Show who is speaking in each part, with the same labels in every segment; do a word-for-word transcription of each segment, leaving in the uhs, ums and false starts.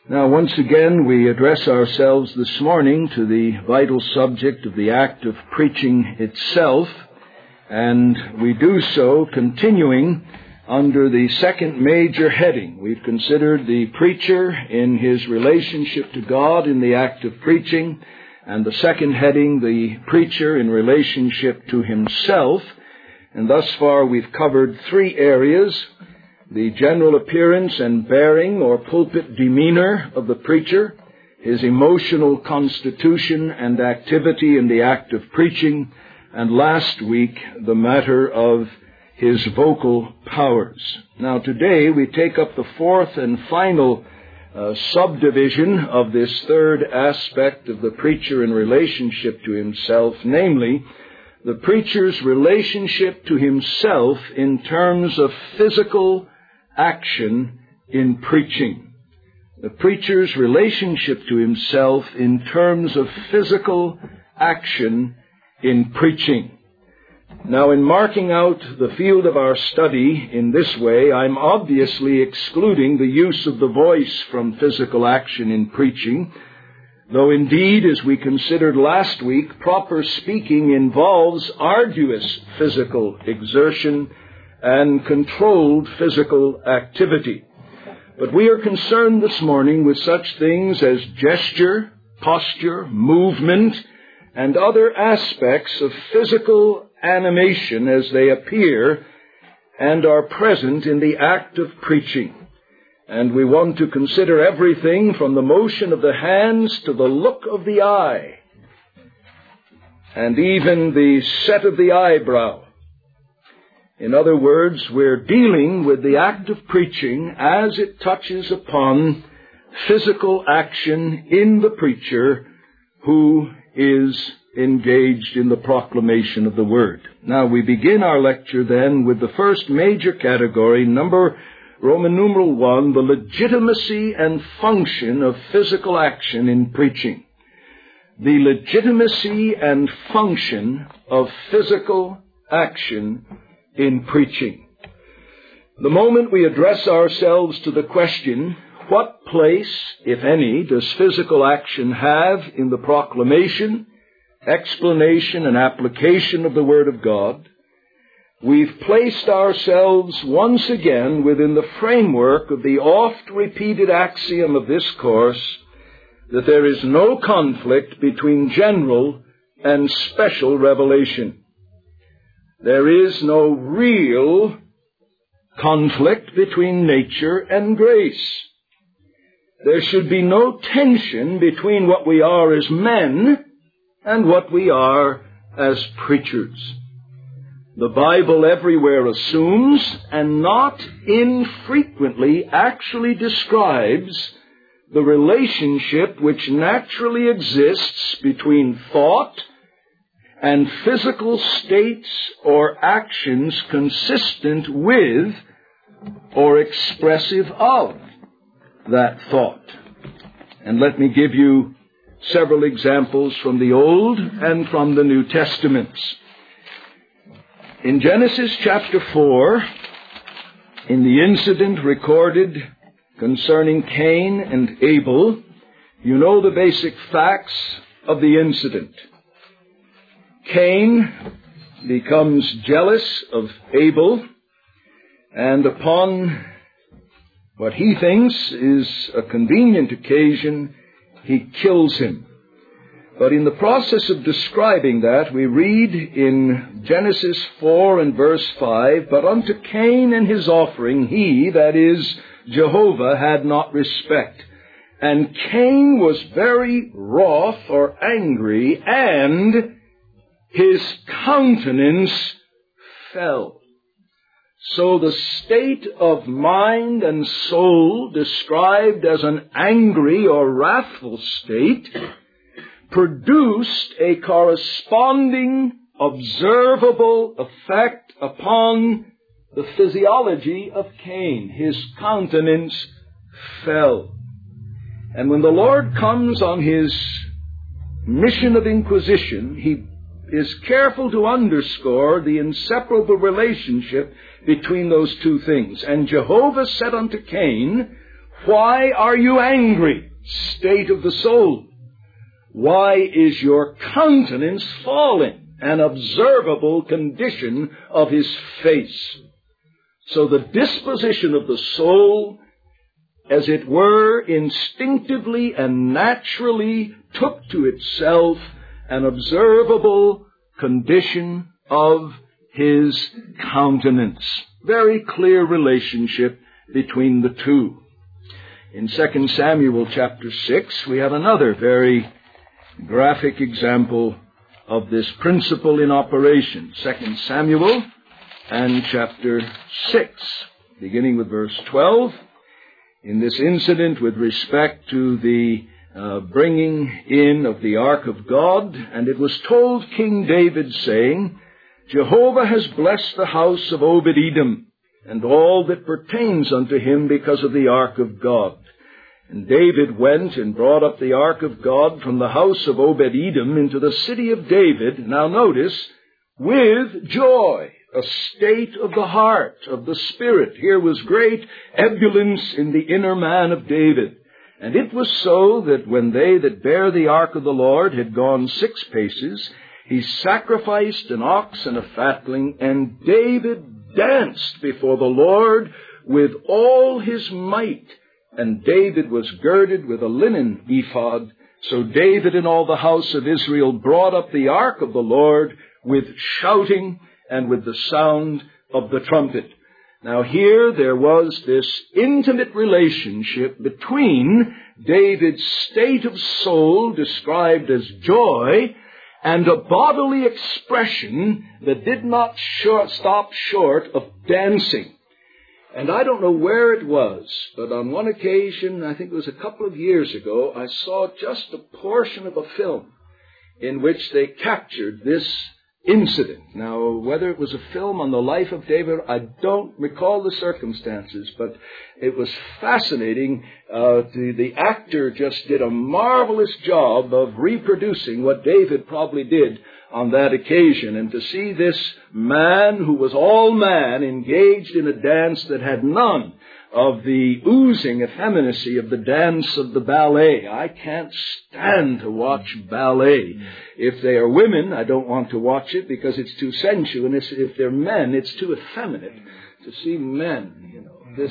Speaker 1: Now, once again, we address ourselves this morning to the vital subject of the act of preaching itself, and we do so continuing under the second major heading. We've considered the preacher in his relationship to God in the act of preaching, and the second heading, the preacher in relationship to himself. And thus far we've covered three areas: the general appearance and bearing or pulpit demeanor of the preacher, his emotional constitution and activity in the act of preaching, and last week the matter of his vocal powers. Now today we take up the fourth and final uh, subdivision of this third aspect of the preacher in relationship to himself, namely the preacher's relationship to himself in terms of physical action in preaching. The preacher's relationship to himself in terms of physical action in preaching. Now, in marking out the field of our study in this way, I'm obviously excluding the use of the voice from physical action in preaching, though indeed, as we considered last week, proper speaking involves arduous physical exertion and controlled physical activity. But we are concerned this morning with such things as gesture, posture, movement, and other aspects of physical animation as they appear and are present in the act of preaching. And we want to consider everything from the motion of the hands to the look of the eye, and even the set of the eyebrow. In other words, we're dealing with the act of preaching as it touches upon physical action in the preacher who is engaged in the proclamation of the Word. Now, we begin our lecture then with the first major category, number Roman numeral one, the legitimacy and function of physical action in preaching. The legitimacy and function of physical action in preaching. The moment we address ourselves to the question, what place, if any, does physical action have in the proclamation, explanation, and application of the Word of God, we've placed ourselves once again within the framework of the oft-repeated axiom of this course that there is no conflict between general and special revelation. There is no real conflict between nature and grace. There should be no tension between what we are as men and what we are as preachers. The Bible everywhere assumes, and not infrequently actually describes, the relationship which naturally exists between thought and physical states or actions consistent with or expressive of that thought. And let me give you several examples from the Old and from the New Testaments. In Genesis chapter four, in the incident recorded concerning Cain and Abel, you know the basic facts of the incident. Cain becomes jealous of Abel, and upon what he thinks is a convenient occasion, he kills him. But in the process of describing that, we read in Genesis four and verse five, "But unto Cain and his offering he," that is, Jehovah, "had not respect. And Cain was very wroth," or angry, "and his countenance fell." So the state of mind and soul described as an angry or wrathful state produced a corresponding observable effect upon the physiology of Cain. His countenance fell. And when the Lord comes on his mission of inquisition, he is careful to underscore the inseparable relationship between those two things. "And Jehovah said unto Cain, Why are you angry? State of the soul. Why is your countenance falling? An observable condition of his face. So the disposition of the soul, as it were, instinctively and naturally took to itself an observable condition of his countenance. Very clear relationship between the two. In Second Samuel chapter six, we have another very graphic example of this principle in operation. Second Samuel and chapter six, beginning with verse twelve. In this incident with respect to the uh, bringing in of the ark of God, and it was told King David, saying, Jehovah has blessed the house of Obed-Edom, and all that pertains unto him because of the ark of God. And David went and brought up the ark of God from the house of Obed-Edom into the city of David, now notice, with joy, a state of the heart, of the spirit. Here was great ebullience in the inner man of David. And it was so that when they that bare the ark of the Lord had gone six paces, he sacrificed an ox and a fatling, and David danced before the Lord with all his might. And David was girded with a linen ephod. So David and all the house of Israel brought up the ark of the Lord with shouting and with the sound of the trumpet. Now here there was this intimate relationship between David's state of soul, described as joy, and a bodily expression that did not short, stop short of dancing. And I don't know where it was, but on one occasion, I think it was a couple of years ago, I saw just a portion of a film in which they captured this incident. Now, whether it was a film on the life of David, I don't recall the circumstances, but it was fascinating. Uh, the, the actor just did a marvelous job of reproducing what David probably did on that occasion. And to see this man who was all man engaged in a dance that had none of the oozing effeminacy of the dance of the ballet. I can't stand to watch ballet. If they are women, I don't want to watch it because it's too sensual. And if they're men, it's too effeminate to see men, you know. This,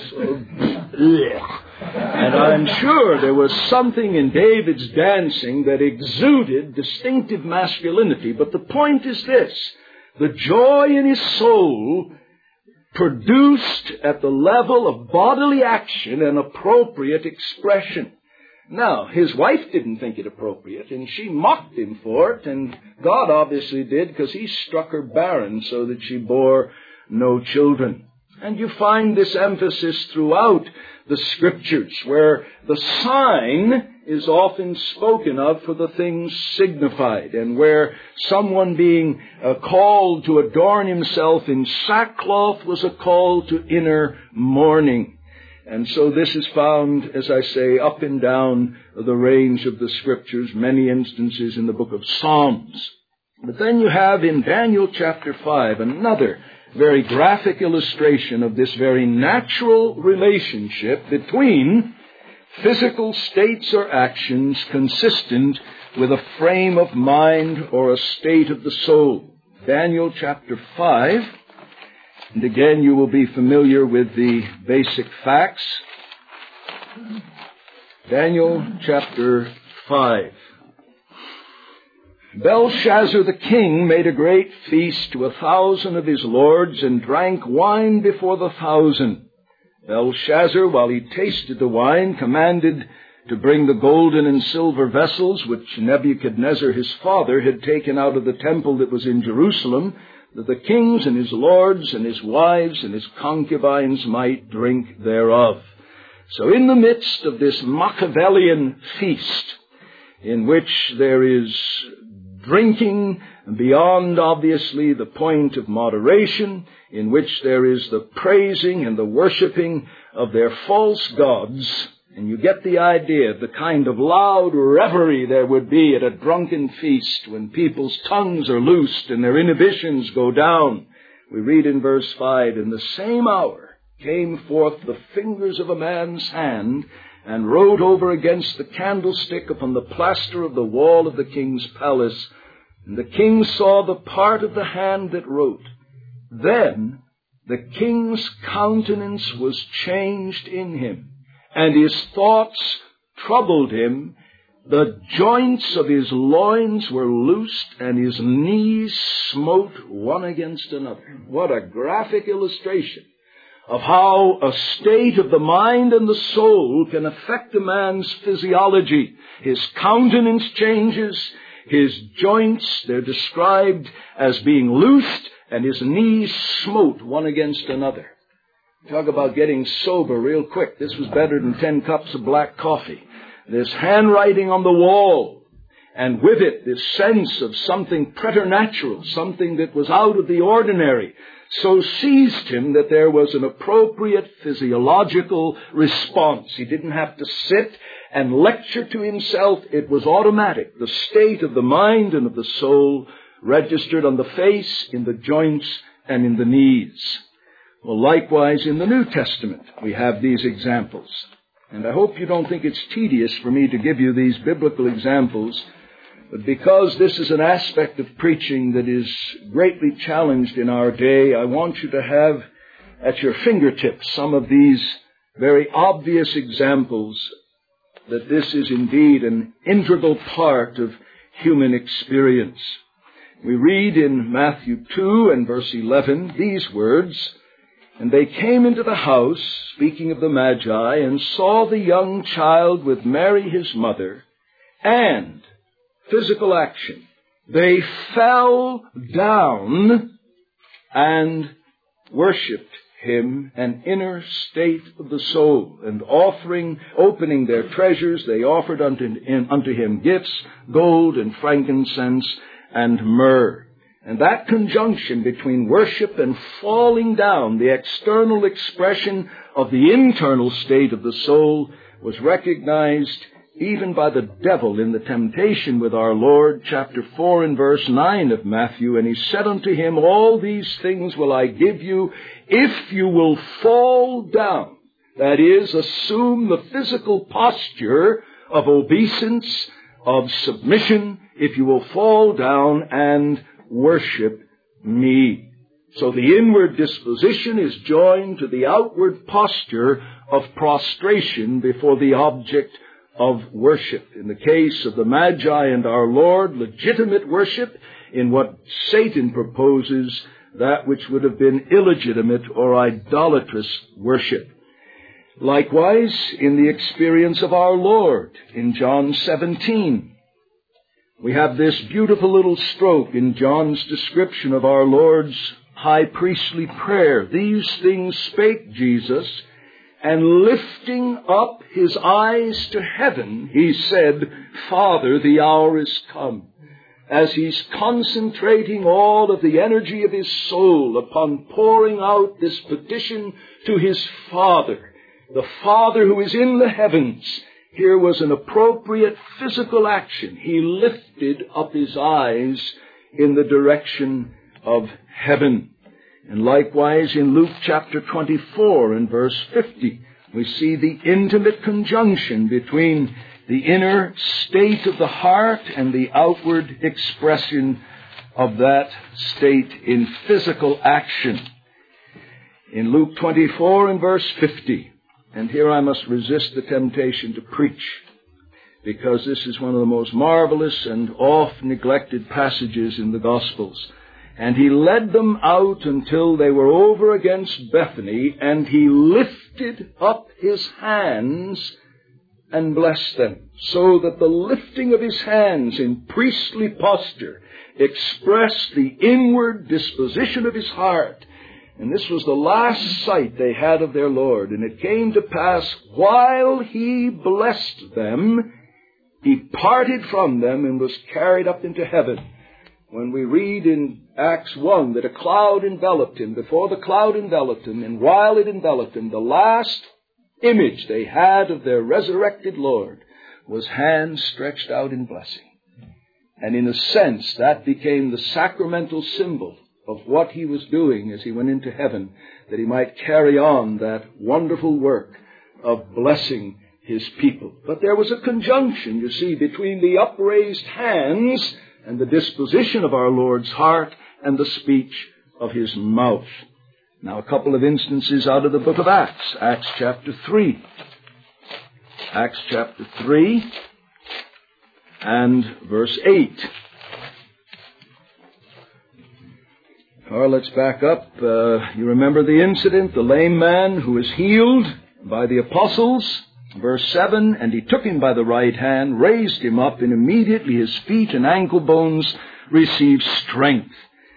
Speaker 1: uh, and I'm sure there was something in David's dancing that exuded distinctive masculinity. But the point is this: the joy in his soul produced at the level of bodily action an appropriate expression. Now, his wife didn't think it appropriate, and she mocked him for it, and God obviously did, because he struck her barren so that she bore no children. And you find this emphasis throughout the Scriptures, where the sign is often spoken of for the things signified, and where someone being uh, called to adorn himself in sackcloth was a call to inner mourning. And so this is found, as I say, up and down the range of the Scriptures, many instances in the book of Psalms. But then you have in Daniel chapter five another very graphic illustration of this very natural relationship between physical states or actions consistent with a frame of mind or a state of the soul. Daniel chapter five, and again you will be familiar with the basic facts. Daniel chapter five. Belshazzar the king made a great feast to a thousand of his lords, and drank wine before the thousand. Belshazzar, while he tasted the wine, commanded to bring the golden and silver vessels which Nebuchadnezzar his father had taken out of the temple that was in Jerusalem, that the kings and his lords and his wives and his concubines might drink thereof. So in the midst of this Machiavellian feast, in which there is drinking beyond, obviously, the point of moderation, in which there is the praising and the worshiping of their false gods, and you get the idea of the kind of loud revelry there would be at a drunken feast when people's tongues are loosed and their inhibitions go down. We read in verse five, in the same hour came forth the fingers of a man's hand, and wrote over against the candlestick upon the plaster of the wall of the king's palace. And the king saw the part of the hand that wrote. Then the king's countenance was changed in him, and his thoughts troubled him. The joints of his loins were loosed, and his knees smote one against another. What a graphic illustration of how a state of the mind and the soul can affect a man's physiology. His countenance changes, his joints, they're described as being loosed, and his knees smote one against another. Talk about getting sober real quick. This was better than ten cups of black coffee. This handwriting on the wall, and with it this sense of something preternatural, something that was out of the ordinary, so seized him that there was an appropriate physiological response. He didn't have to sit and lecture to himself. It was automatic. The state of the mind and of the soul registered on the face, in the joints, and in the knees. Well, likewise in the New Testament, we have these examples. And I hope you don't think it's tedious for me to give you these biblical examples, but because this is an aspect of preaching that is greatly challenged in our day, I want you to have at your fingertips some of these very obvious examples that this is indeed an integral part of human experience. We read in Matthew two and verse eleven these words, "And they came into the house, speaking of the Magi, and saw the young child with Mary his mother, and," physical action, "they fell down and worshipped him," an inner state of the soul. "And offering, opening their treasures, they offered unto him, unto him gifts, gold and frankincense and myrrh." And that conjunction between worship and falling down, the external expression of the internal state of the soul, was recognized even by the devil in the temptation with our Lord, chapter four and verse nine of Matthew. "And he said unto him, All these things will I give you, if you will fall down." That is, assume the physical posture of obeisance, of submission, if you will fall down and worship me. So the inward disposition is joined to the outward posture of prostration before the object of worship. In the case of the Magi and our Lord, legitimate worship; in what Satan proposes, that which would have been illegitimate or idolatrous worship. Likewise, in the experience of our Lord, in John seventeen, we have this beautiful little stroke in John's description of our Lord's high priestly prayer. "These things spake Jesus, and lifting up his eyes to heaven, he said, Father, the hour is come." As he's concentrating all of the energy of his soul upon pouring out this petition to his Father, the Father who is in the heavens, here was an appropriate physical action. He lifted up his eyes in the direction of heaven. And likewise in Luke chapter twenty-four and verse fifty, we see the intimate conjunction between the inner state of the heart and the outward expression of that state in physical action. In Luke twenty-four and verse fifty, and here I must resist the temptation to preach, because this is one of the most marvelous and oft-neglected passages in the Gospels. "And he led them out until they were over against Bethany, and he lifted up his hands and blessed them." So that the lifting of his hands in priestly posture expressed the inward disposition of his heart. And this was the last sight they had of their Lord. "And it came to pass, while he blessed them, he parted from them and was carried up into heaven." When we read in Acts one that a cloud enveloped him, before the cloud enveloped him, and while it enveloped him, the last image they had of their resurrected Lord was hands stretched out in blessing. And in a sense, that became the sacramental symbol of what he was doing as he went into heaven, that he might carry on that wonderful work of blessing his people. But there was a conjunction, you see, between the upraised hands and the disposition of our Lord's heart and the speech of his mouth. Now, a couple of instances out of the book of Acts. Acts chapter three. Acts chapter three and verse eight. Or let's back up. Uh, you remember the incident, the lame man who was healed by the apostles. Verse seven, and he took him by the right hand, raised him up, and immediately his feet and ankle bones received strength.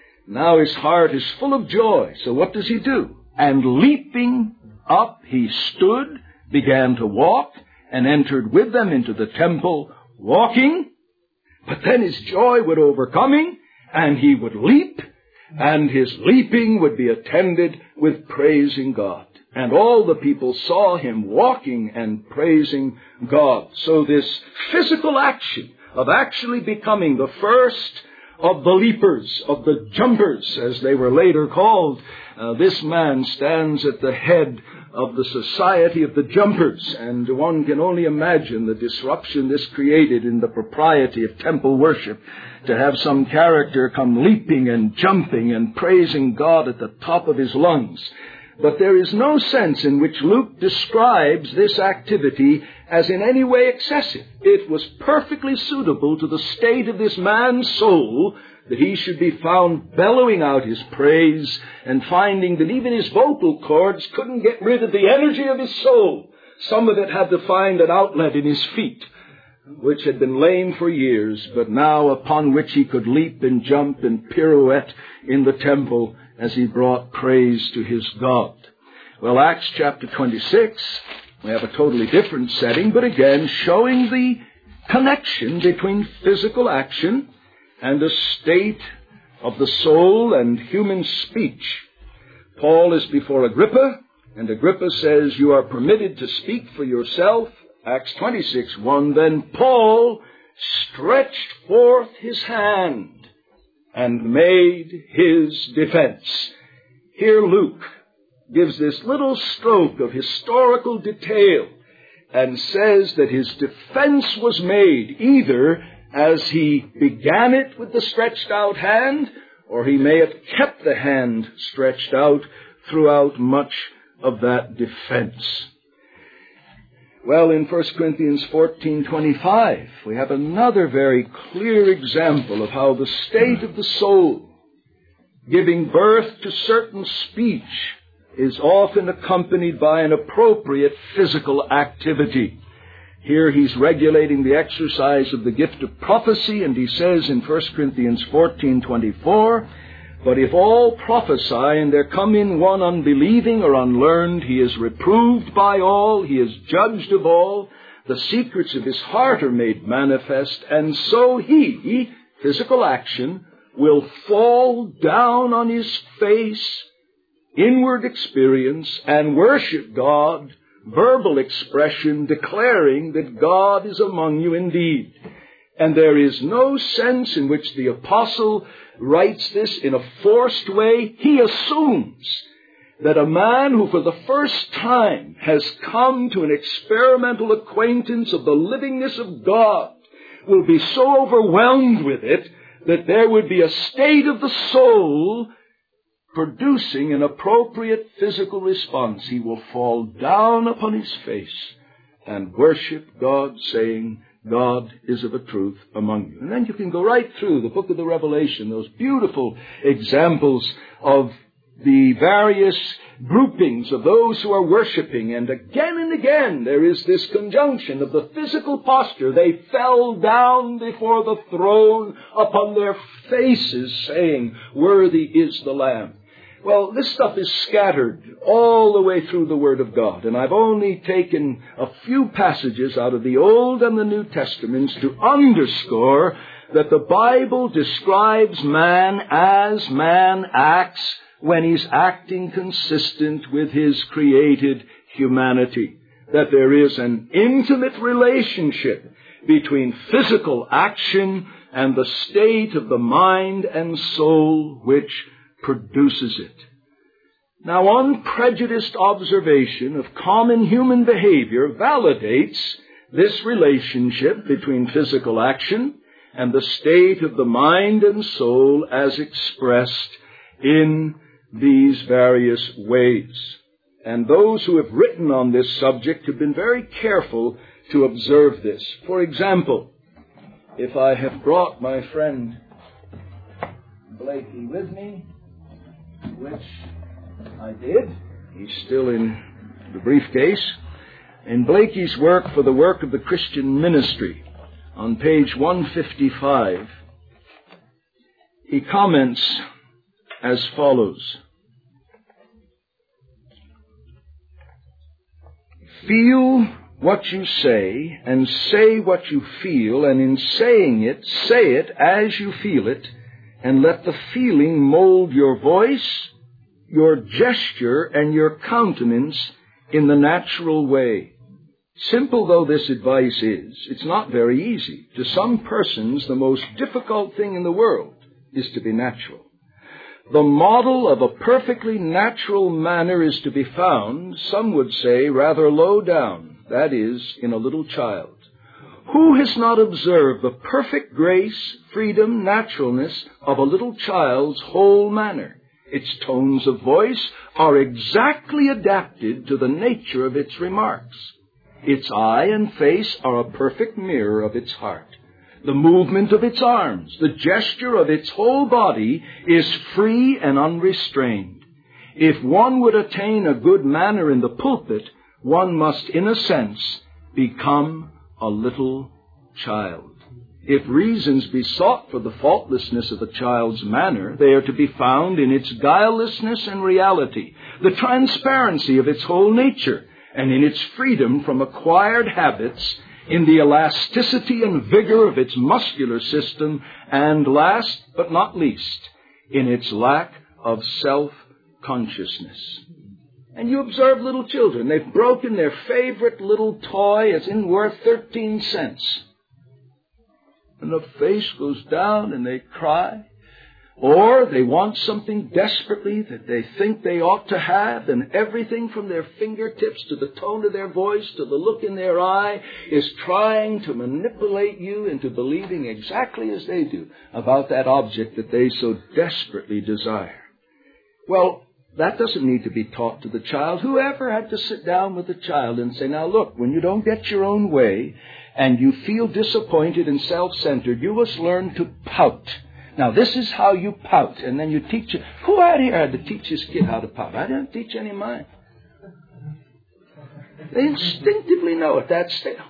Speaker 1: Now his heart is full of joy. So what does he do? And leaping up, he stood, began to walk, and entered with them into the temple, walking. But then his joy would overcome him, and he would leap, and his leaping would be attended with praising God. And all the people saw him walking and praising God. So this physical action of actually becoming the first of the leapers, of the jumpers, as they were later called, uh, this man stands at the head of the society of the jumpers. And one can only imagine the disruption this created in the propriety of temple worship, to have some character come leaping and jumping and praising God at the top of his lungs. But there is no sense in which Luke describes this activity as in any way excessive. It was perfectly suitable to the state of this man's soul that he should be found bellowing out his praise and finding that even his vocal cords couldn't get rid of the energy of his soul. Some of it had to find an outlet in his feet, which had been lame for years, but now upon which he could leap and jump and pirouette in the temple as he brought praise to his God. Well, Acts chapter twenty-six, we have a totally different setting, but again showing the connection between physical action and a state of the soul and human speech. Paul is before Agrippa, and Agrippa says, you are permitted to speak for yourself. Acts twenty-six, one, then Paul stretched forth his hand and made his defense. Here Luke gives this little stroke of historical detail and says that his defense was made either as he began it with the stretched out hand, or he may have kept the hand stretched out throughout much of that defense. Well, in First Corinthians fourteen twenty-five, we have another very clear example of how the state of the soul, giving birth to certain speech, is often accompanied by an appropriate physical activity. Here he's regulating the exercise of the gift of prophecy, and he says in First Corinthians fourteen twenty-four, but if all prophesy, and there come in one unbelieving or unlearned, he is reproved by all, he is judged of all, the secrets of his heart are made manifest, and so he, physical action, will fall down on his face, inward experience, and worship God, verbal expression declaring that God is among you indeed. And there is no sense in which the apostle writes this in a forced way. He assumes that a man who for the first time has come to an experimental acquaintance of the livingness of God will be so overwhelmed with it that there would be a state of the soul producing an appropriate physical response. He will fall down upon his face and worship God, saying, God is of a truth among you. And then you can go right through the book of the Revelation, those beautiful examples of the various groupings of those who are worshiping. And again and again there is this conjunction of the physical posture. They fell down before the throne upon their faces, saying, worthy is the Lamb. Well, this stuff is scattered all the way through the Word of God, and I've only taken a few passages out of the Old and the New Testaments to underscore that the Bible describes man as man acts when he's acting consistent with his created humanity. That there is an intimate relationship between physical action and the state of the mind and soul which produces it. Now, unprejudiced observation of common human behavior validates this relationship between physical action and the state of the mind and soul as expressed in these various ways. And those who have written on this subject have been very careful to observe this. For example, if I have brought my friend Blakey with me, which I did, he's still in the briefcase, in Blakey's work for the Work of the Christian Ministry, on page one fifty-five, he comments as follows: feel what you say, and say what you feel, and in saying it, say it as you feel it, and let the feeling mold your voice, your gesture, and your countenance in the natural way. Simple though this advice is, it's not very easy. To some persons, the most difficult thing in the world is to be natural. The model of a perfectly natural manner is to be found, some would say, rather low down, that is, in a little child. Who has not observed the perfect grace, freedom, naturalness of a little child's whole manner? Its tones of voice are exactly adapted to the nature of its remarks. Its eye and face are a perfect mirror of its heart. The movement of its arms, the gesture of its whole body is free and unrestrained. If one would attain a good manner in the pulpit, one must, in a sense, become a little child. If reasons be sought for the faultlessness of a child's manner, they are to be found in its guilelessness and reality, the transparency of its whole nature, and in its freedom from acquired habits, in the elasticity and vigor of its muscular system, and last but not least, in its lack of self-consciousness. And you observe little children. They've broken their favorite little toy. It's in worth thirteen cents. And the face goes down and they cry. Or they want something desperately that they think they ought to have, and everything from their fingertips to the tone of their voice to the look in their eye is trying to manipulate you into believing exactly as they do about that object that they so desperately desire. Well, that doesn't need to be taught to the child. Whoever had to sit down with the child and say, now look, when you don't get your own way and you feel disappointed and self-centered, you must learn to pout. Now, this is how you pout, and then you teach it. Who out here had to teach his kid how to pout? I didn't teach any of mine. They instinctively know it. That's still.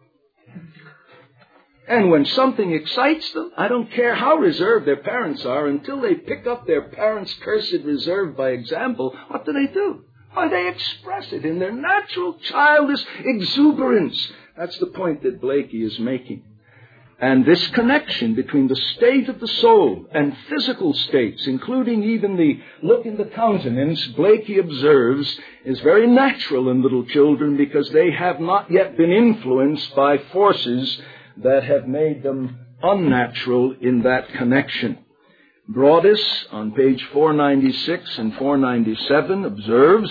Speaker 1: And when something excites them, I don't care how reserved their parents are, until they pick up their parents' cursed reserve by example, what do they do? Why, they express it in their natural childish exuberance. That's the point that Blakey is making. And this connection between the state of the soul and physical states, including even the look in the countenance, Blakey observes, is very natural in little children because they have not yet been influenced by forces that have made them unnatural in that connection. Broadus, on page four ninety-six and four ninety-seven, observes,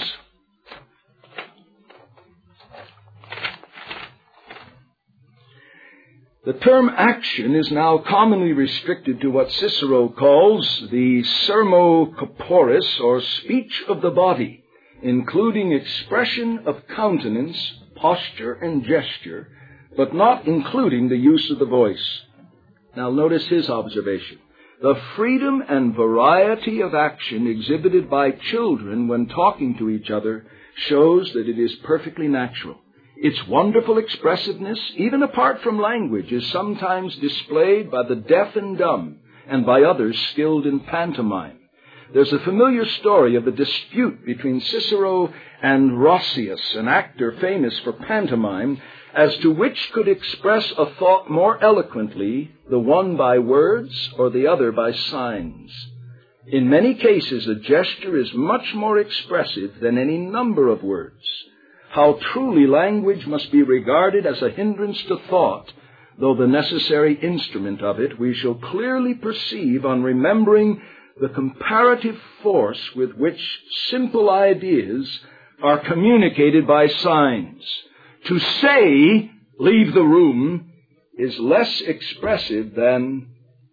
Speaker 1: the term action is now commonly restricted to what Cicero calls the sermo corporis, or speech of the body, including expression of countenance, posture, and gesture, but not including the use of the voice. Now notice his observation. The freedom and variety of action exhibited by children when talking to each other shows that it is perfectly natural. Its wonderful expressiveness, even apart from language, is sometimes displayed by the deaf and dumb and by others skilled in pantomime. There's a familiar story of a dispute between Cicero and Roscius, an actor famous for pantomime, as to which could express a thought more eloquently, the one by words or the other by signs. In many cases, a gesture is much more expressive than any number of words. How truly language must be regarded as a hindrance to thought, though the necessary instrument of it, we shall clearly perceive on remembering the comparative force with which simple ideas are communicated by signs. To say, leave the room, is less expressive than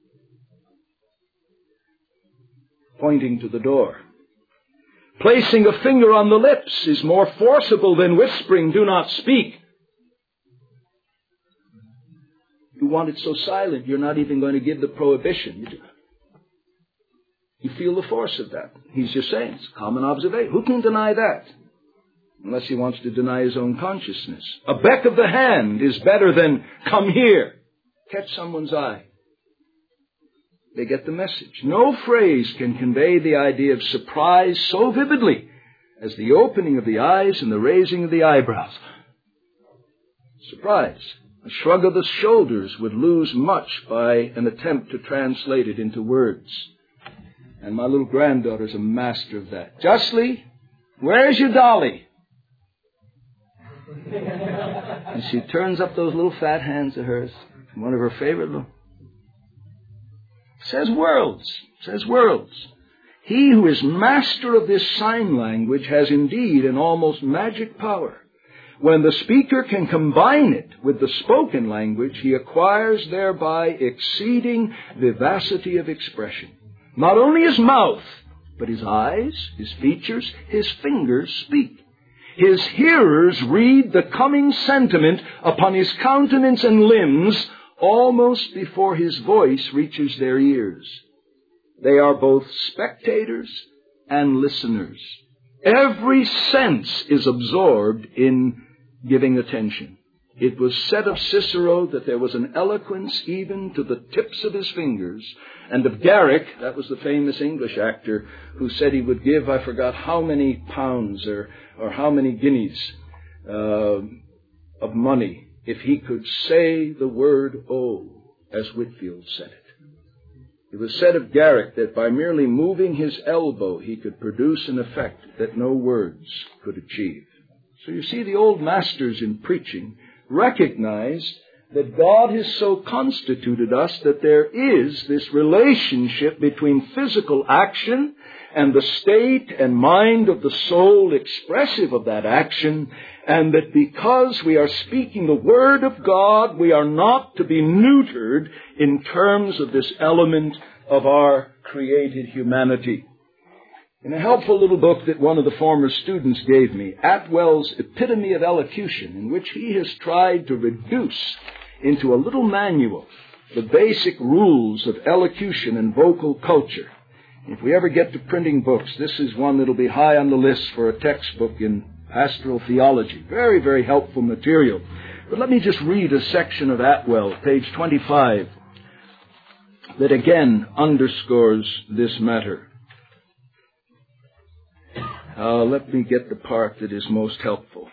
Speaker 1: pointing to the door. Placing a finger on the lips is more forcible than whispering, do not speak. You want it so silent, you're not even going to give the prohibition. You, you feel the force of that. He's just saying, it's a common observation. Who can deny that? Unless he wants to deny his own consciousness. A beck of the hand is better than, come here. Catch someone's eye. They get the message. No phrase can convey the idea of surprise so vividly as the opening of the eyes and the raising of the eyebrows. Surprise. A shrug of the shoulders would lose much by an attempt to translate it into words. And my little granddaughter's a master of that. Justly, where's your dolly? And she turns up those little fat hands of hers, one of her favorite little... Says worlds, says worlds. He who is master of this sign language has indeed an almost magic power. When the speaker can combine it with the spoken language, he acquires thereby exceeding vivacity of expression. Not only his mouth, but his eyes, his features, his fingers speak. His hearers read the coming sentiment upon his countenance and limbs almost before his voice reaches their ears. They are both spectators and listeners. Every sense is absorbed in giving attention. It was said of Cicero that there was an eloquence even to the tips of his fingers, and of Garrick, that was the famous English actor, who said he would give, I forgot how many pounds or, or how many guineas uh, of money if he could say the word "oh," as Whitfield said it. It was said of Garrick that by merely moving his elbow he could produce an effect that no words could achieve. So you see, the old masters in preaching recognized that God has so constituted us that there is this relationship between physical action and the state and mind of the soul expressive of that action, and that because we are speaking the Word of God, we are not to be neutered in terms of this element of our created humanity. In a helpful little book that one of the former students gave me, Atwell's Epitome of Elocution, in which he has tried to reduce into a little manual the basic rules of elocution and vocal culture. If we ever get to printing books, this is one that'll be high on the list for a textbook in pastoral theology. Very, very helpful material. But let me just read a section of Atwell, page twenty-five, that again underscores this matter. Uh, let me get the part that is most helpful.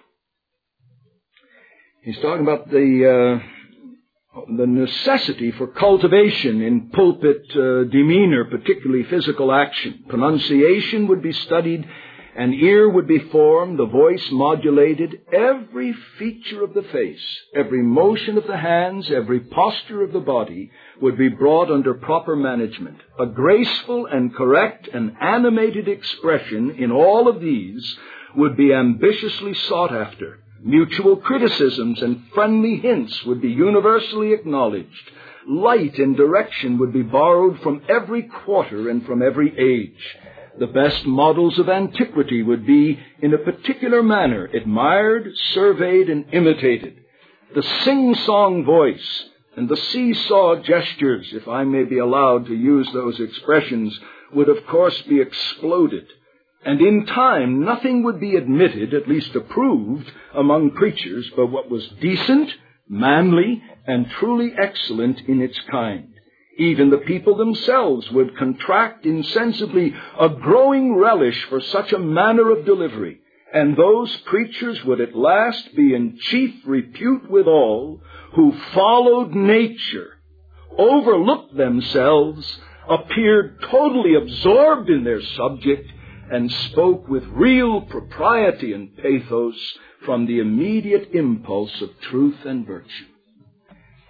Speaker 1: He's talking about the uh, the necessity for cultivation in pulpit uh, demeanor, particularly physical action. Pronunciation would be studied, an ear would be formed, the voice modulated, every feature of the face, every motion of the hands, every posture of the body would be brought under proper management. A graceful and correct and animated expression in all of these would be ambitiously sought after. Mutual criticisms and friendly hints would be universally acknowledged. Light and direction would be borrowed from every quarter and from every age. The best models of antiquity would be, in a particular manner, admired, surveyed, and imitated. The sing-song voice and the seesaw gestures, if I may be allowed to use those expressions, would of course be exploded. And in time, nothing would be admitted, at least approved, among preachers but what was decent, manly, and truly excellent in its kind. Even the people themselves would contract insensibly a growing relish for such a manner of delivery, and those preachers would at last be in chief repute with all who followed nature, overlooked themselves, appeared totally absorbed in their subject, and spoke with real propriety and pathos from the immediate impulse of truth and virtue.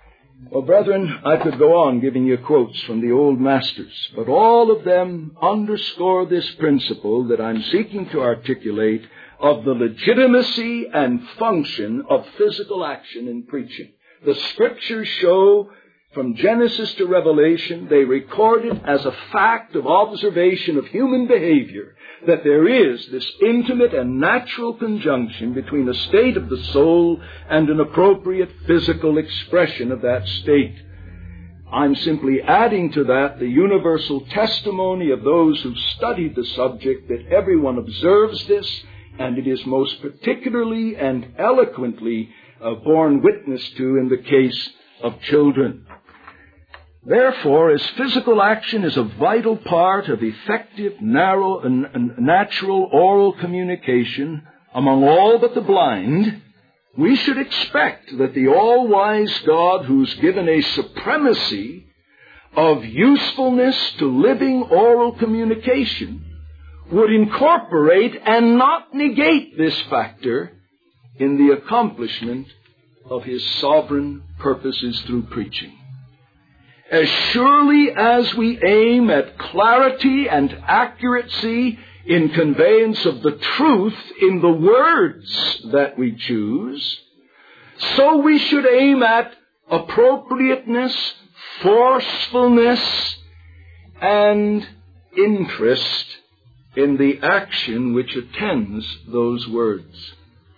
Speaker 1: Well, brethren, I could go on giving you quotes from the old masters, but all of them underscore this principle that I'm seeking to articulate of the legitimacy and function of physical action in preaching. The Scriptures show, from Genesis to Revelation, they record it as a fact of observation of human behavior, that there is this intimate and natural conjunction between a state of the soul and an appropriate physical expression of that state. I'm simply adding to that the universal testimony of those who've studied the subject that everyone observes this, and it is most particularly and eloquently uh, borne witness to in the case of children. Therefore, as physical action is a vital part of effective, narrow, and, and natural oral communication among all but the blind, we should expect that the all-wise God, who's given a supremacy of usefulness to living oral communication, would incorporate and not negate this factor in the accomplishment of His sovereign purposes through preaching. As surely as we aim at clarity and accuracy in conveyance of the truth in the words that we choose, so we should aim at appropriateness, forcefulness, and interest in the action which attends those words.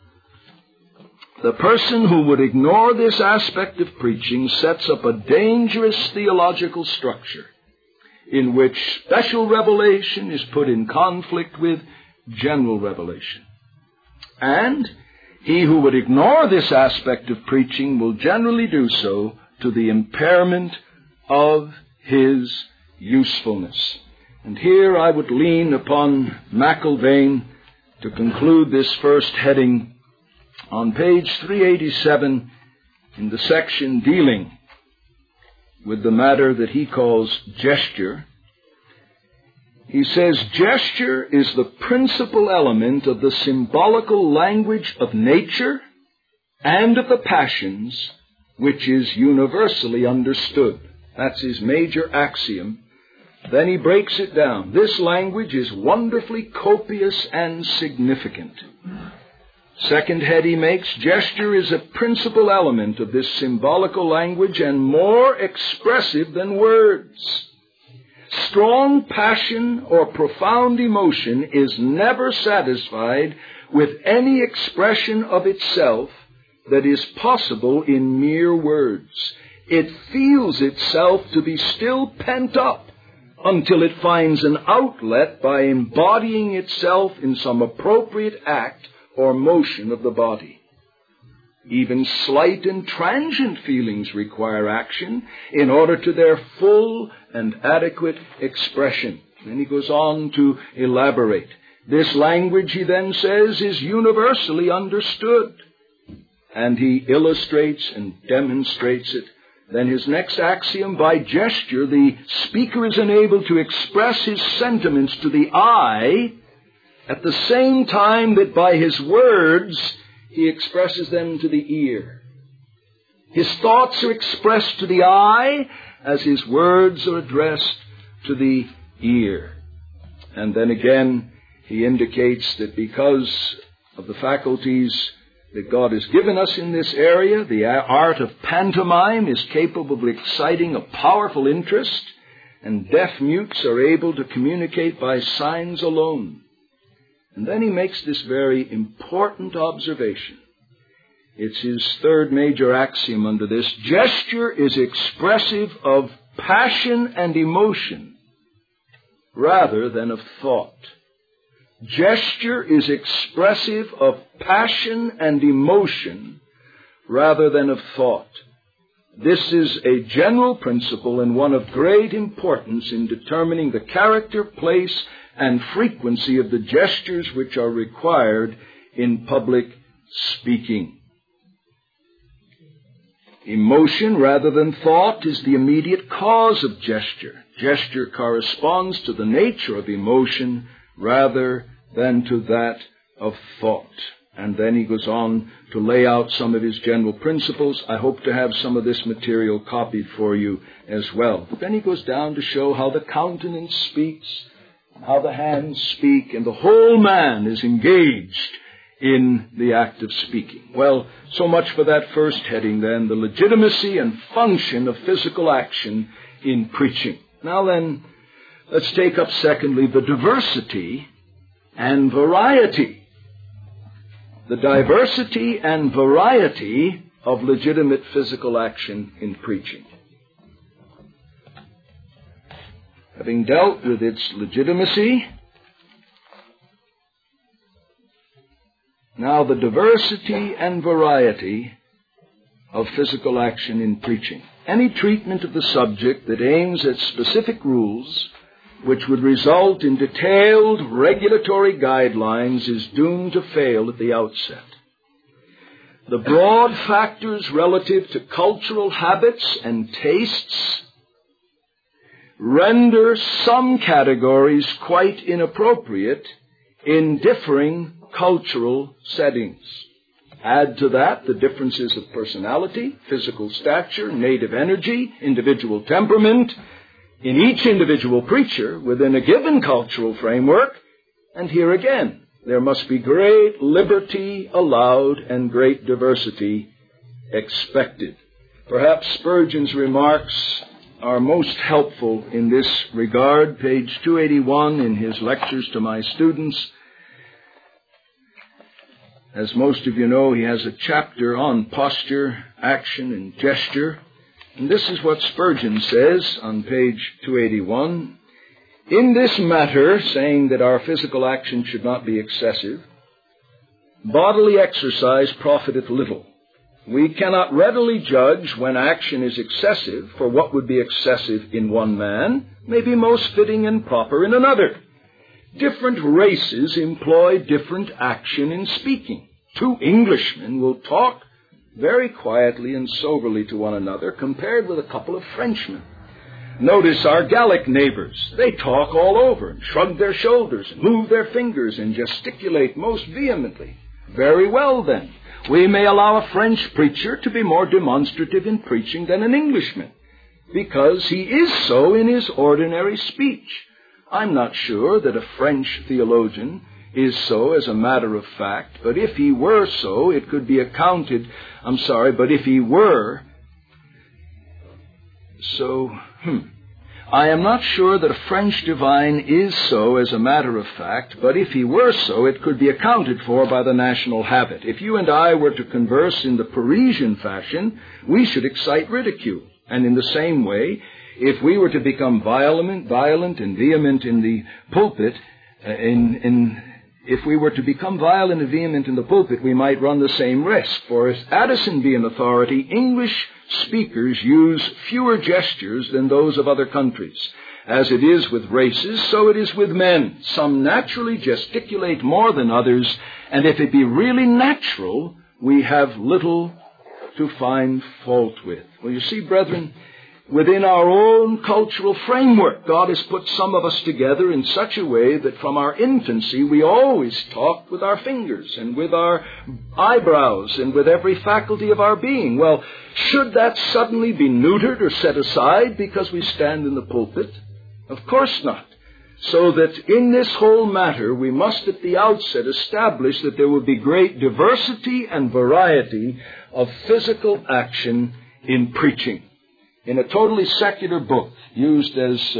Speaker 1: The person who would ignore this aspect of preaching sets up a dangerous theological structure in which special revelation is put in conflict with general revelation. And he who would ignore this aspect of preaching will generally do so to the impairment of his usefulness. And here I would lean upon McIlvaine to conclude this first heading on page three eighty-seven in the section dealing with the matter that he calls gesture. He says, gesture is the principal element of the symbolical language of nature and of the passions, which is universally understood. That's his major axiom. Then he breaks it down. This language is wonderfully copious and significant. Second head he makes, gesture is a principal element of this symbolical language and more expressive than words. Strong passion or profound emotion is never satisfied with any expression of itself that is possible in mere words. It feels itself to be still pent up until it finds an outlet by embodying itself in some appropriate act or motion of the body. Even slight and transient feelings require action in order to their full and adequate expression. Then he goes on to elaborate. This language, he then says, is universally understood. And he illustrates and demonstrates it. Then his next axiom, by gesture, the speaker is enabled to express his sentiments to the eye at the same time that by his words he expresses them to the ear. His thoughts are expressed to the eye as his words are addressed to the ear. And then again he indicates that because of the faculties that God has given us in this area, the art of pantomime is capable of exciting a powerful interest, and deaf mutes are able to communicate by signs alone. And then he makes this very important observation. It's his third major axiom under this. Gesture is expressive of passion and emotion rather than of thought. Gesture is expressive of passion and emotion rather than of thought. This is a general principle and one of great importance in determining the character, place, and frequency of the gestures which are required in public speaking. Emotion rather than thought is the immediate cause of gesture. Gesture corresponds to the nature of emotion rather than to that of thought. And then he goes on to lay out some of his general principles. I hope to have some of this material copied for you as well. But then he goes down to show how the countenance speaks, how the hands speak, and the whole man is engaged in the act of speaking. Well, so much for that first heading then, the legitimacy and function of physical action in preaching. Now then, let's take up secondly the diversity and variety. The diversity and variety of legitimate physical action in preaching. Having dealt with its legitimacy, now the diversity and variety of physical action in preaching. Any treatment of the subject that aims at specific rules which would result in detailed regulatory guidelines is doomed to fail at the outset. The broad factors relative to cultural habits and tastes render some categories quite inappropriate in differing cultural settings. Add to that the differences of personality, physical stature, native energy, individual temperament, in each individual preacher within a given cultural framework, and here again, there must be great liberty allowed and great diversity expected. Perhaps Spurgeon's remarks are most helpful in this regard. Page two eighty-one in his lectures to my students. As most of you know, he has a chapter on posture, action, and gesture. And this is what Spurgeon says on page two eighty-one. In this matter, saying that our physical action should not be excessive, bodily exercise profiteth little. We cannot readily judge when action is excessive, for what would be excessive in one man may be most fitting and proper in another. Different races employ different action in speaking. Two Englishmen will talk very quietly and soberly to one another, compared with a couple of Frenchmen. Notice our Gallic neighbors. They talk all over and shrug their shoulders and move their fingers and gesticulate most vehemently. Very well, then. We may allow a French preacher to be more demonstrative in preaching than an Englishman, because he is so in his ordinary speech. I'm not sure that a French theologian is so as a matter of fact, but if he were so, it could be accounted, I'm sorry, but if he were so, hmm, I am not sure that a French divine is so as a matter of fact, but if he were so, it could be accounted for by the national habit. If you and I were to converse in the Parisian fashion, we should excite ridicule. And in the same way, if we were to become violent, violent and vehement in the pulpit, uh, in, in If we were to become violent and vehement in the pulpit, we might run the same risk. For if Addison be an authority, English speakers use fewer gestures than those of other countries. As it is with races, so it is with men. Some naturally gesticulate more than others, and if it be really natural, we have little to find fault with. Well, you see, brethren, within our own cultural framework, God has put some of us together in such a way that from our infancy we always talk with our fingers and with our eyebrows and with every faculty of our being. Well, should that suddenly be neutered or set aside because we stand in the pulpit? Of course not. So that in this whole matter we must at the outset establish that there will be great diversity and variety of physical action in preaching. In a totally secular book, used as uh,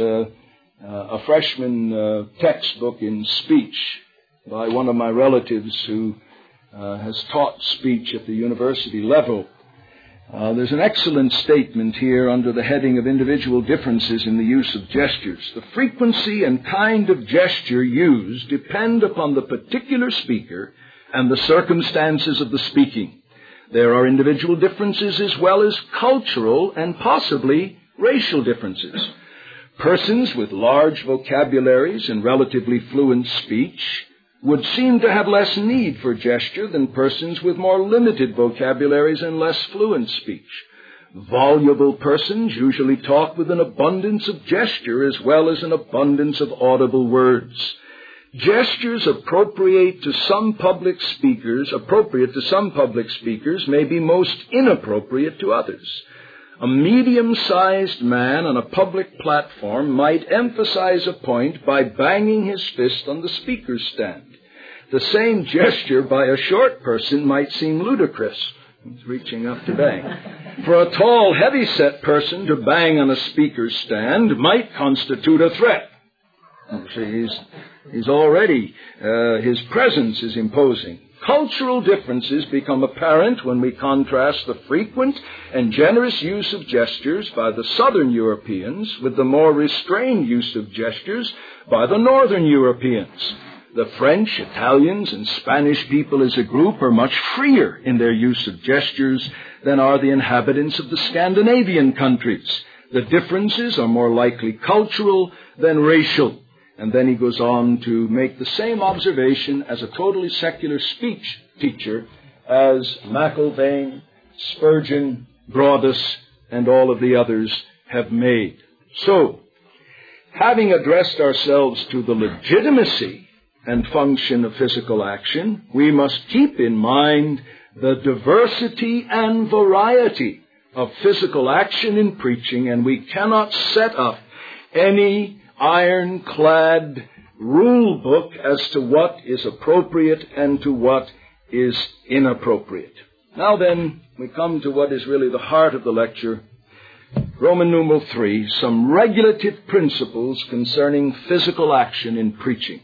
Speaker 1: uh, a freshman uh, textbook in speech by one of my relatives who uh, has taught speech at the university level, uh, there's an excellent statement here under the heading of individual differences in the use of gestures. The frequency and kind of gesture used depend upon the particular speaker and the circumstances of the speaking. There are individual differences as well as cultural and possibly racial differences. Persons with large vocabularies and relatively fluent speech would seem to have less need for gesture than persons with more limited vocabularies and less fluent speech. Voluble persons usually talk with an abundance of gesture as well as an abundance of audible words. Gestures appropriate to some public speakers, appropriate to some public speakers, may be most inappropriate to others. A medium-sized man on a public platform might emphasize a point by banging his fist on the speaker's stand. The same gesture by a short person might seem ludicrous. He's reaching up to bang. For a tall, heavy-set person to bang on a speaker's stand might constitute a threat. See, he's, he's already, uh, his presence is imposing. Cultural differences become apparent when we contrast the frequent and generous use of gestures by the Southern Europeans with the more restrained use of gestures by the Northern Europeans. The French, Italians, and Spanish people as a group are much freer in their use of gestures than are the inhabitants of the Scandinavian countries. The differences are more likely cultural than racial. And then he goes on to make the same observation as a totally secular speech teacher as McIlvaine, Spurgeon, Broadus, and all of the others have made. So, having addressed ourselves to the legitimacy and function of physical action, we must keep in mind the diversity and variety of physical action in preaching, and we cannot set up any ironclad rule book as to what is appropriate and to what is inappropriate. Now then, we come to what is really the heart of the lecture, Roman numeral three, some regulative principles concerning physical action in preaching.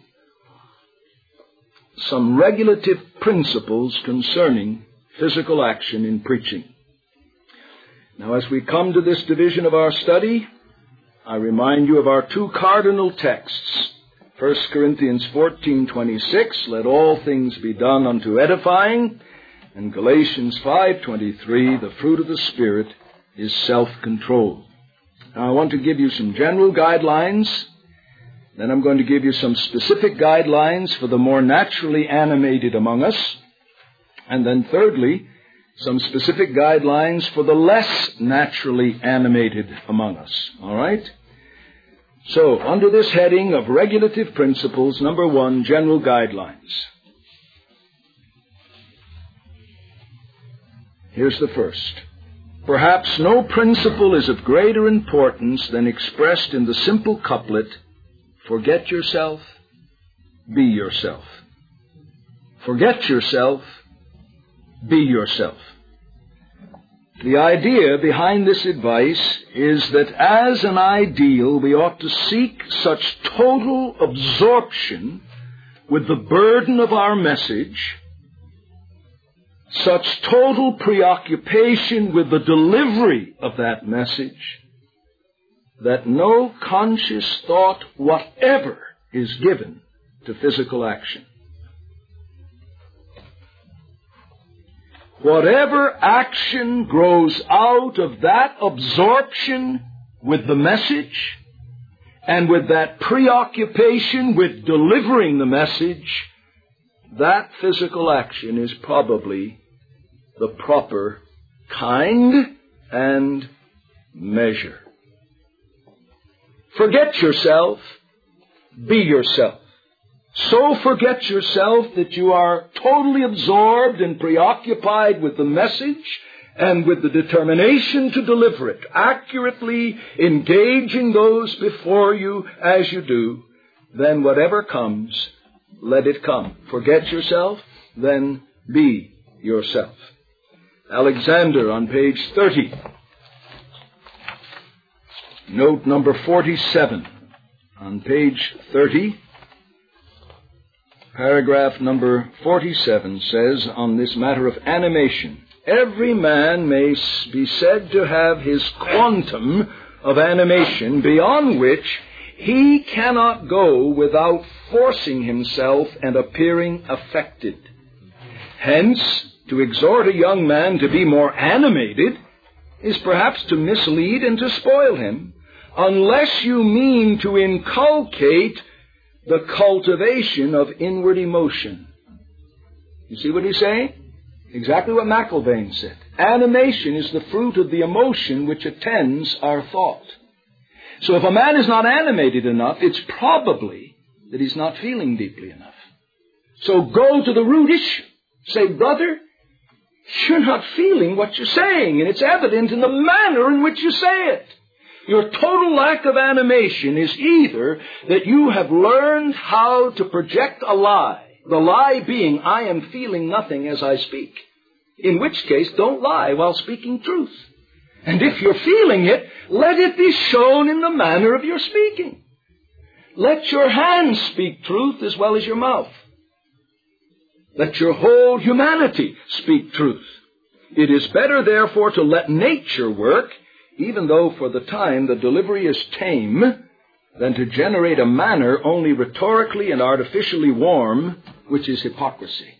Speaker 1: Some regulative principles concerning physical action in preaching. Now, as we come to this division of our study, I remind you of our two cardinal texts. First Corinthians fourteen twenty-six, let all things be done unto edifying, and Galatians five twenty-three, the fruit of the Spirit is self-control. Now, I want to give you some general guidelines. Then I'm going to give you some specific guidelines for the more naturally animated among us. And then thirdly, some specific guidelines for the less naturally animated among us. All right? So, under this heading of regulative principles, number one, general guidelines. Here's the first. Perhaps no principle is of greater importance than expressed in the simple couplet, forget yourself, be yourself. Forget yourself, be yourself. The idea behind this advice is that as an ideal, we ought to seek such total absorption with the burden of our message, such total preoccupation with the delivery of that message, that no conscious thought whatever is given to physical action. Whatever action grows out of that absorption with the message and with that preoccupation with delivering the message, that physical action is probably the proper kind and measure. Forget yourself, be yourself. So forget yourself that you are totally absorbed and preoccupied with the message and with the determination to deliver it, accurately engaging those before you as you do. Then whatever comes, let it come. Forget yourself, then be yourself. Alexander on page thirty. Note number forty-seven on page thirty. Paragraph number forty-seven says on this matter of animation, every man may be said to have his quantum of animation beyond which he cannot go without forcing himself and appearing affected. Hence, to exhort a young man to be more animated is perhaps to mislead and to spoil him, unless you mean to inculcate the cultivation of inward emotion. You see what he's saying? Exactly what McIlvaine said. Animation is the fruit of the emotion which attends our thought. So if a man is not animated enough, it's probably that he's not feeling deeply enough. So go to the root issue. Say, brother, you're not feeling what you're saying, and it's evident in the manner in which you say it. Your total lack of animation is either that you have learned how to project a lie, the lie being, I am feeling nothing as I speak, in which case don't lie while speaking truth. And if you're feeling it, let it be shown in the manner of your speaking. Let your hands speak truth as well as your mouth. Let your whole humanity speak truth. It is better, therefore, to let nature work, even though for the time the delivery is tame, than to generate a manner only rhetorically and artificially warm, which is hypocrisy.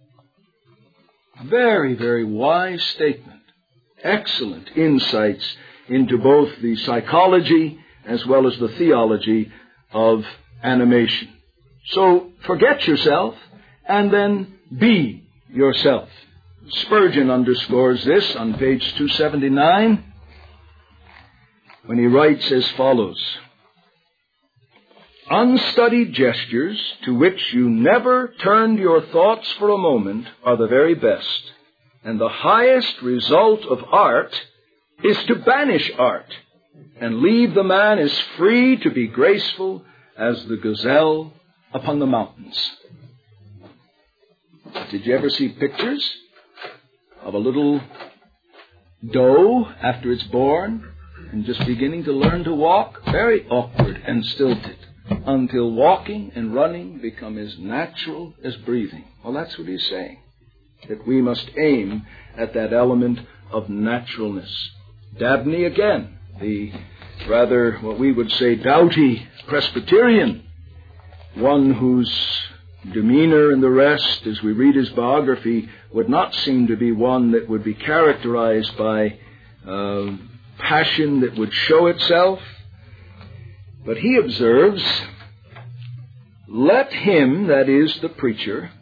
Speaker 1: Very, very wise statement. Excellent insights into both the psychology as well as the theology of animation. So forget yourself and then be yourself. Spurgeon underscores this on page two seventy-nine when he writes as follows: unstudied gestures to which you never turned your thoughts for a moment are the very best, and the highest result of art is to banish art and leave the man as free to be graceful as the gazelle upon the mountains. Did you ever see pictures of a little doe after it's born and just beginning to learn to walk? Very awkward and stilted, until walking and running become as natural as breathing. Well, that's what he's saying, that we must aim at that element of naturalness. Dabney, again, the rather, what we would say, doughty Presbyterian, one whose demeanor and the rest, as we read his biography, would not seem to be one that would be characterized by uh, passion that would show itself. But he observes, let him, that is the preacher,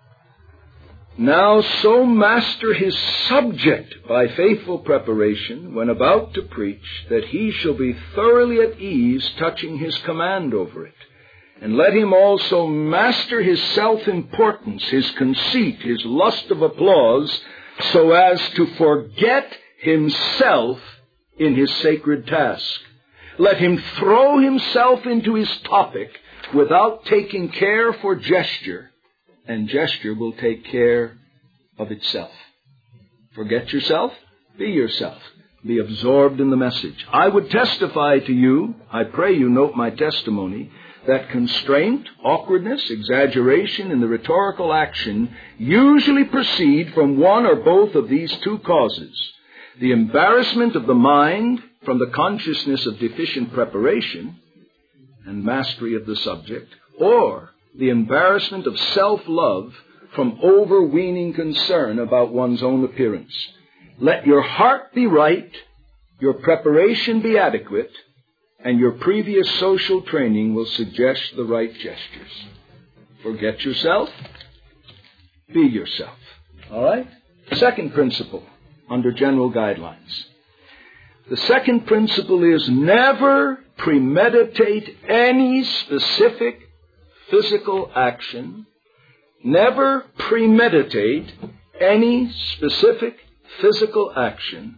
Speaker 1: now so master his subject by faithful preparation when about to preach that he shall be thoroughly at ease touching his command over it. And let him also master his self-importance, his conceit, his lust of applause, so as to forget himself in his sacred task. Let him throw himself into his topic without taking care for gesture, and gesture will take care of itself. Forget yourself, be yourself. Be absorbed in the message. I would testify to you, I pray you note my testimony, that constraint, awkwardness, exaggeration in the rhetorical action usually proceed from one or both of these two causes: the embarrassment of the mind from the consciousness of deficient preparation and mastery of the subject, or the embarrassment of self-love from overweening concern about one's own appearance. Let your heart be right, your preparation be adequate, and your previous social training will suggest the right gestures. Forget yourself, be yourself. All right? Second principle under general guidelines. The second principle is never premeditate any specific physical action. Never premeditate any specific physical action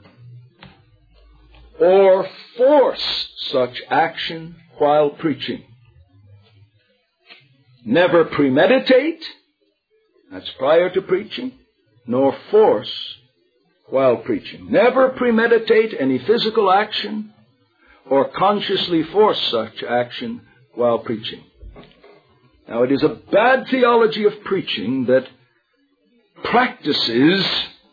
Speaker 1: or force such action while preaching. Never premeditate, that's prior to preaching, nor force while preaching. Never premeditate any physical action or consciously force such action while preaching. Now, it is a bad theology of preaching that practices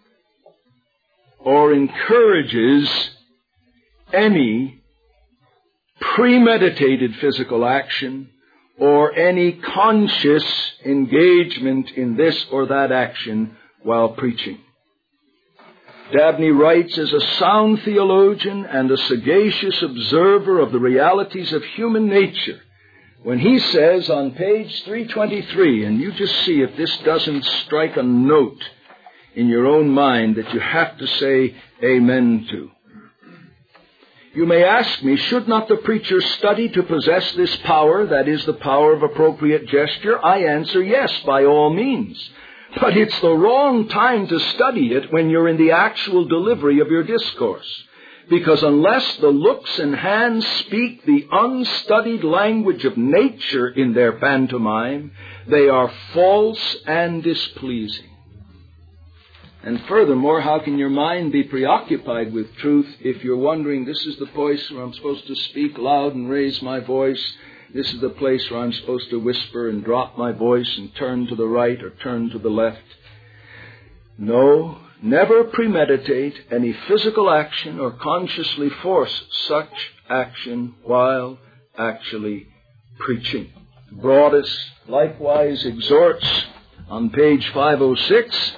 Speaker 1: or encourages any premeditated physical action or any conscious engagement in this or that action while preaching. Dabney writes as a sound theologian and a sagacious observer of the realities of human nature when he says on page three twenty-three, and you just see if this doesn't strike a note in your own mind that you have to say amen to. You may ask me, should not the preacher study to possess this power, that is, the power of appropriate gesture? I answer yes, by all means. But it's the wrong time to study it when you're in the actual delivery of your discourse. Because unless the looks and hands speak the unstudied language of nature in their pantomime, they are false and displeasing. And furthermore, how can your mind be preoccupied with truth if you're wondering, this is the place where I'm supposed to speak loud and raise my voice, this is the place where I'm supposed to whisper and drop my voice and turn to the right or turn to the left? No, never premeditate any physical action or consciously force such action while actually preaching. Broadus likewise exhorts on page five oh six,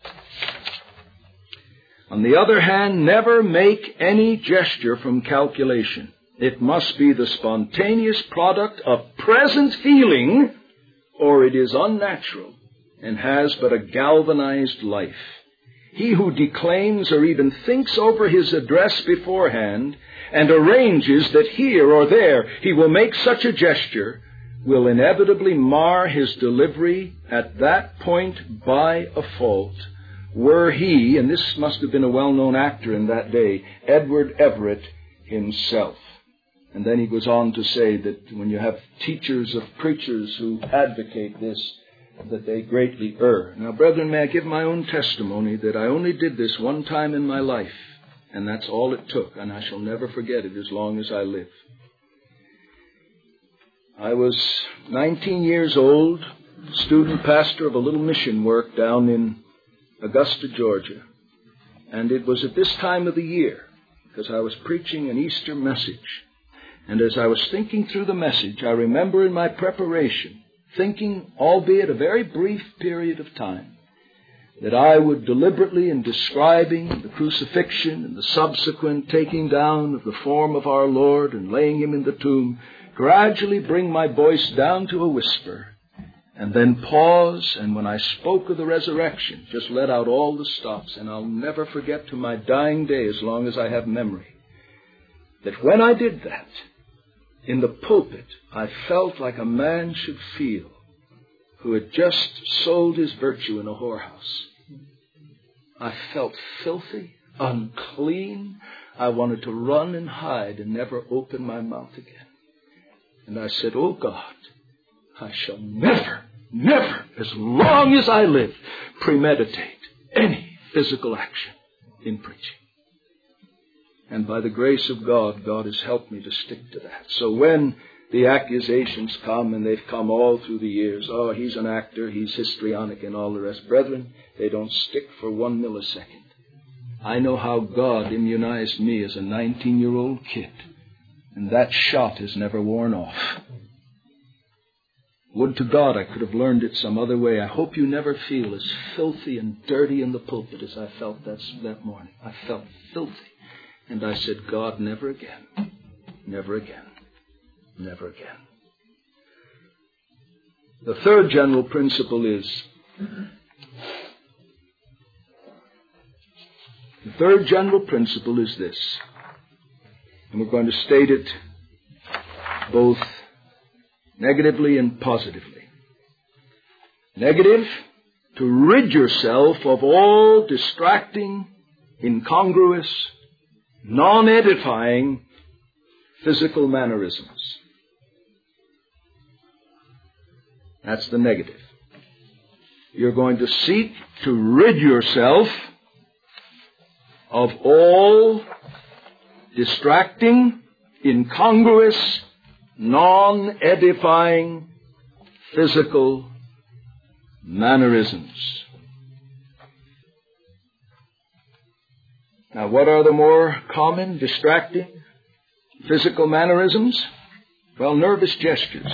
Speaker 1: on the other hand, never make any gesture from calculation. It must be the spontaneous product of present feeling, or it is unnatural and has but a galvanized life. He who declaims or even thinks over his address beforehand and arranges that here or there he will make such a gesture will inevitably mar his delivery at that point by a fault. Were he, and this must have been a well-known actor in that day, Edward Everett himself. And then he goes on to say that when you have teachers of preachers who advocate this, that they greatly err. Now, brethren, may I give my own testimony that I only did this one time in my life, and that's all it took, and I shall never forget it as long as I live. I was nineteen years old, student pastor of a little mission work down in Augusta, Georgia. And it was at this time of the year, because I was preaching an Easter message. And as I was thinking through the message, I remember in my preparation, thinking, albeit a very brief period of time, that I would deliberately, in describing the crucifixion and the subsequent taking down of the form of our Lord and laying him in the tomb, gradually bring my voice down to a whisper, and then pause, and when I spoke of the resurrection, just let out all the stops. And I'll never forget to my dying day, as long as I have memory, that when I did that, in the pulpit, I felt like a man should feel who had just sold his virtue in a whorehouse. I felt filthy, unclean. I wanted to run and hide and never open my mouth again. And I said, oh God, I shall never, never, as long as I live, premeditate any physical action in preaching. And by the grace of God, God has helped me to stick to that. So when the accusations come, and they've come all through the years, oh, he's an actor, he's histrionic, and all the rest, brethren, they don't stick for one millisecond. I know how God immunized me as a nineteen-year-old kid, and that shot has never worn off. Would to God I could have learned it some other way. I hope you never feel as filthy and dirty in the pulpit as I felt that, that morning. I felt filthy. And I said, God, never again. Never again. Never again. The third general principle is, the third general principle is this, and we're going to state it both negatively and positively. Negative, to rid yourself of all distracting, incongruous, non-edifying physical mannerisms. That's the negative. You're going to seek to rid yourself of all distracting, incongruous, non-edifying physical mannerisms. Now, what are the more common, distracting, physical mannerisms? Well, nervous gestures.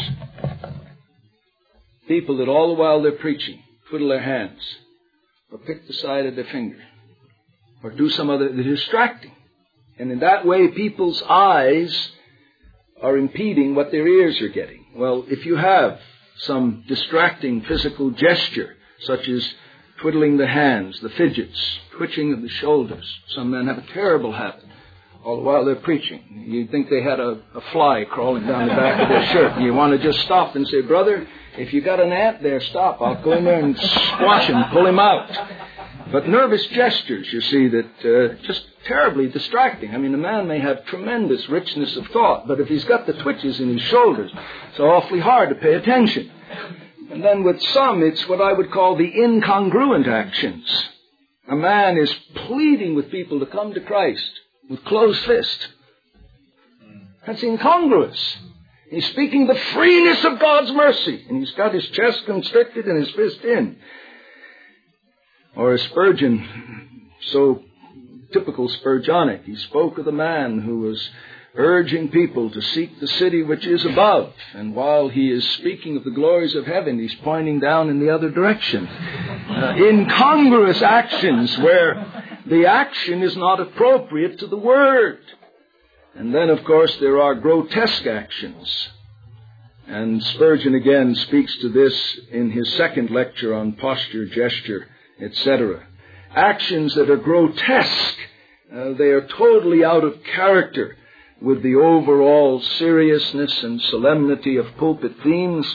Speaker 1: People that all the while they're preaching twiddle their hands, or pick the side of their finger, or do some other, they're distracting. And in that way, people's eyes are impeding what their ears are getting. Well, if you have some distracting physical gesture, such as twiddling the hands, the fidgets, twitching of the shoulders. Some men have a terrible habit all the while they're preaching. You'd think they had a, a fly crawling down the back of their shirt. And you want to just stop and say, brother, if you got an ant there, stop. I'll go in there and squash him, pull him out. But nervous gestures, you see, that uh, just terribly distracting. I mean, a man may have tremendous richness of thought, but if he's got the twitches in his shoulders, it's awfully hard to pay attention. And then with some, it's what I would call the incongruent actions. A man is pleading with people to come to Christ with closed fist. That's incongruous. He's speaking the freeness of God's mercy, and he's got his chest constricted and his fist in. Or as Spurgeon, so typical Spurgeonic, he spoke of the man who was urging people to seek the city which is above. And while he is speaking of the glories of heaven, he's pointing down in the other direction. Uh, incongruous actions where the action is not appropriate to the word. And then, of course, there are grotesque actions. And Spurgeon again speaks to this in his second lecture on posture, gesture, et cetera. Actions that are grotesque. Uh, they are totally out of character with the overall seriousness and solemnity of pulpit themes.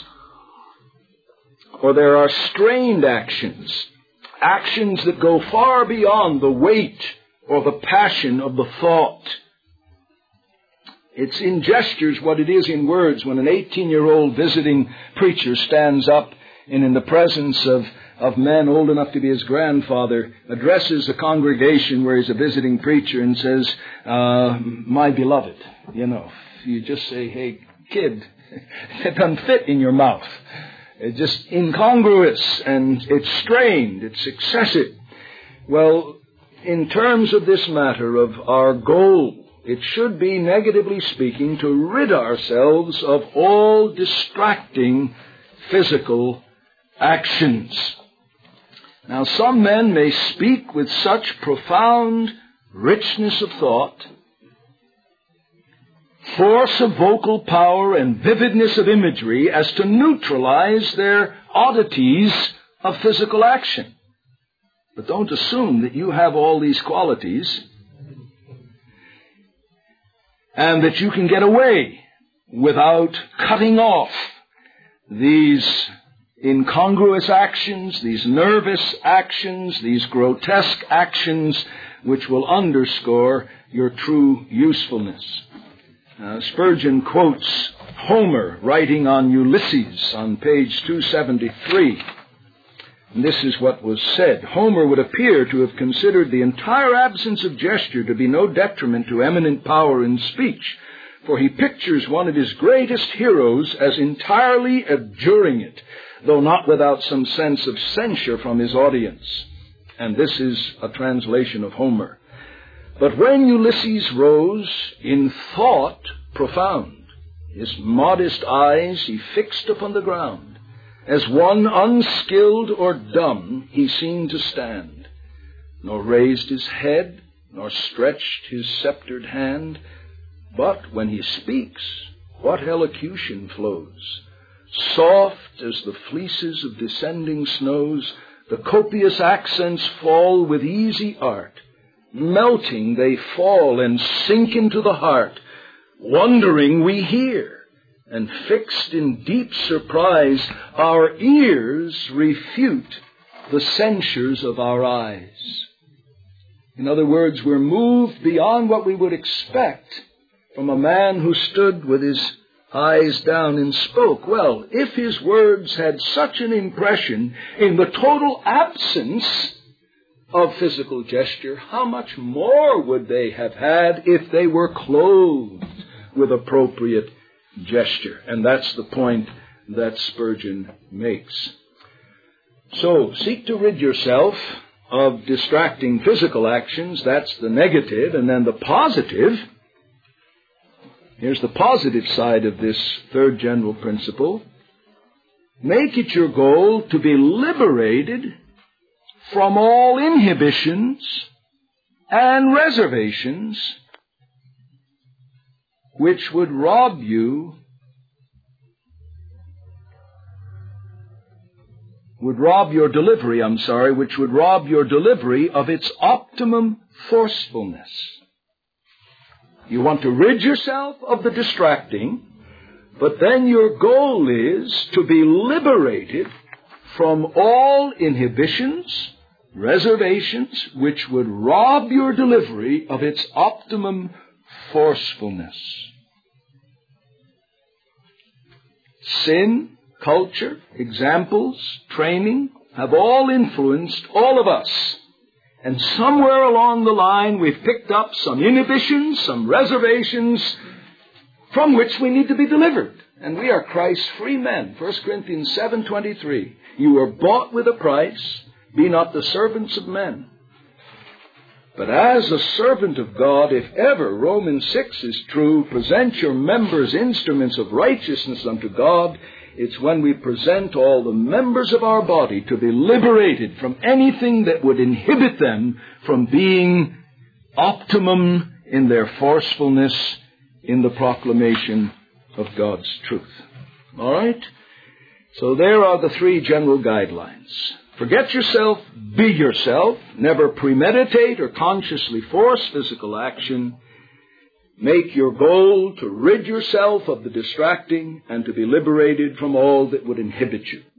Speaker 1: Or there are strained actions. Actions that go far beyond the weight or the passion of the thought. It's in gestures what it is in words when an eighteen-year-old visiting preacher stands up and in the presence of, of men old enough to be his grandfather addresses a congregation where he's a visiting preacher and says, uh, my beloved. You know, you just say, hey, kid, it doesn't fit in your mouth. It's just incongruous and it's strained, it's excessive. Well, in terms of this matter of our goal, it should be, negatively speaking, to rid ourselves of all distracting physical actions. Now, some men may speak with such profound richness of thought, force of vocal power, and vividness of imagery as to neutralize their oddities of physical action. But don't assume that you have all these qualities and that you can get away without cutting off these incongruous actions, these nervous actions, these grotesque actions which will underscore your true usefulness. Uh, Spurgeon quotes Homer writing on Ulysses on page two seventy-three. And this is what was said. Homer would appear to have considered the entire absence of gesture to be no detriment to eminent power in speech, for he pictures one of his greatest heroes as entirely abjuring it, though not without some sense of censure from his audience. And this is a translation of Homer. But when Ulysses rose in thought profound, his modest eyes he fixed upon the ground. As one unskilled or dumb he seemed to stand, nor raised his head, nor stretched his sceptred hand. But when he speaks, what elocution flows! Soft as the fleeces of descending snows, the copious accents fall with easy art. Melting they fall and sink into the heart. Wondering we hear, and fixed in deep surprise, our ears refute the censures of our eyes. In other words, we're moved beyond what we would expect from a man who stood with his eyes down and spoke. Well, if his words had such an impression in the total absence of physical gesture, how much more would they have had if they were clothed with appropriate gesture? And that's the point that Spurgeon makes. So, seek to rid yourself of distracting physical actions. That's the negative. And then the positive. Here's the positive side of this third general principle. Make it your goal to be liberated from all inhibitions and reservations which would rob you, would rob your delivery, I'm sorry, which would rob your delivery of its optimum forcefulness. You want to rid yourself of the distracting, but then your goal is to be liberated from all inhibitions, reservations, which would rob your delivery of its optimum forcefulness. Sin, culture, examples, training have all influenced all of us. And somewhere along the line we've picked up some inhibitions, some reservations from which we need to be delivered. And we are Christ's free men. First Corinthians seven twenty-three. You were bought with a price. Be not the servants of men. But as a servant of God, if ever Romans six is true, present your members instruments of righteousness unto God, it's when we present all the members of our body to be liberated from anything that would inhibit them from being optimum in their forcefulness in the proclamation of God's truth. All right? So there are the three general guidelines. Forget yourself, be yourself, never premeditate or consciously force physical action. Make your goal to rid yourself of the distracting and to be liberated from all that would inhibit you.